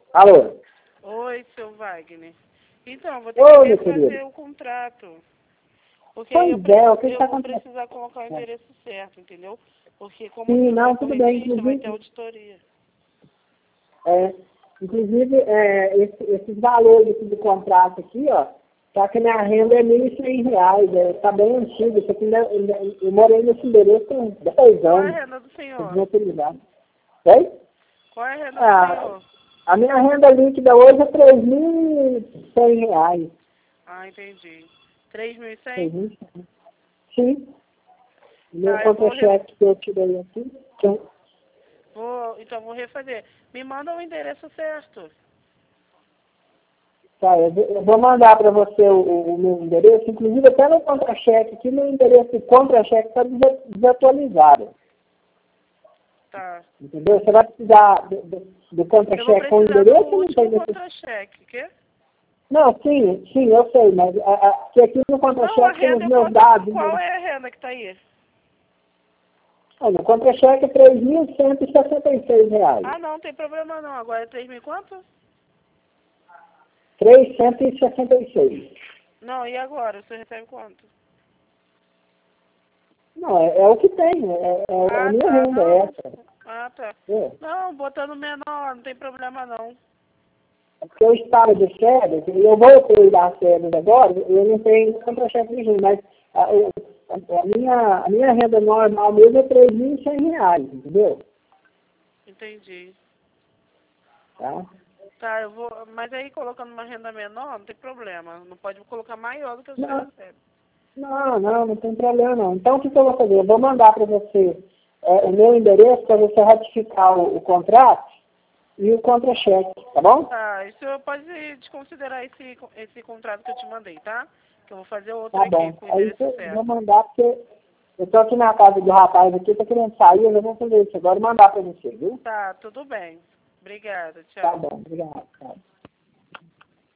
Alô? Oi, seu Wagner. Então, vou ter Oi, que meu querido. refazer o contrato. Porque aí Pois é, o que eu está vou acontecendo? precisar colocar o endereço certo, entendeu? Porque como Sim, você vai não, ser tudo bem. revista, vai ter Inclusive, auditoria. esses valores aqui do contrato aqui, ó, tá que minha renda é R$ 1.100, tá bem antigo. Isso aqui eu morei nesse endereço há uns 10 Qual é a anos, renda do senhor? desatualizado. Oi? Qual é a renda do Ah, senhor? a minha renda líquida hoje é R$ 3.100. Ah, entendi. 3.100? 3.100. Sim. Meu Tá, eu vou, contra-cheque que eu tirei aqui. Sim. então vou refazer. Me manda o endereço certo. Tá, eu vou mandar para você o meu endereço, inclusive até no contra-cheque aqui, meu endereço de contra-cheque está desatualizado. Tá. Entendeu? Você vai precisar do Eu vou contra-cheque com o precisar do endereço ou não tem último necessidade? contra-cheque, quê? Não, sim, eu sei, mas que aqui no Não, a contra-cheque tem os renda eu meus posso... dados. Qual é a renda que tá aí? Olha, o contra-cheque é R$ 3.166. Ah, não, tem problema não. Agora é 3 mil quanto? 366. Não, e agora? Você recebe quanto? Não, é o que tem, é a Ah, minha tá. renda, é Não. essa. Ah, tá. É. Não, botando menor, não tem problema não. Porque eu estava de férias, e eu voltei das férias agora, eu não tenho contra-cheque nenhum, mas a minha renda normal mesmo é R$ 3.100, entendeu? Entendi. Tá? Tá, eu vou... Mas aí colocando uma renda menor, não tem problema. Não pode colocar maior do que você Não, recebe. não tem problema não. Então o que eu vou fazer? Eu vou mandar para você o meu endereço para você ratificar o contrato e o contra-cheque, tá bom? Tá, e o senhor pode desconsiderar esse contrato que eu te mandei, tá? Que eu vou fazer outro Tá aqui bom. com o Aí endereço eu vou certo. mandar porque eu estou aqui na casa do rapaz aqui, tô querendo sair, eu vou fazer isso agora e mandar para você, viu? Tá, tudo bem. Obrigada, Tá tchau. bom, obrigado. Tá.